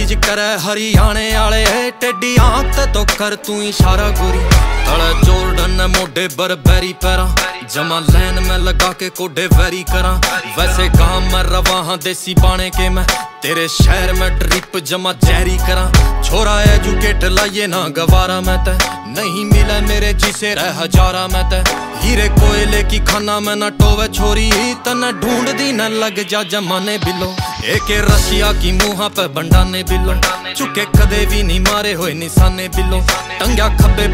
चीज करे हरियाणे आले टेडी आंख तो कर तू इशारा गोरी तले जोर्डन मोडे बरबेरी पैरा जमा लैन में लगा के कोडे वेरी करा वैसे गांव में रवा हाँ देसी बाने के मैं तेरे शहर में ड्रिप जमा जहरी करा छोरा एजुकेट लाइए ना गवारा मैं ते नहीं मिला मेरे जिसे रह हजारा मैं ते हीरे कोयले की खाना में न टोवे छोरी तना ढूंढ दी न लग जा जमाने बिलो एक रशिया की मुहा पे बंडाने बिलो चुके कदे भी नहीं मारे हुए निशाने बिलो टंग्या खब्बे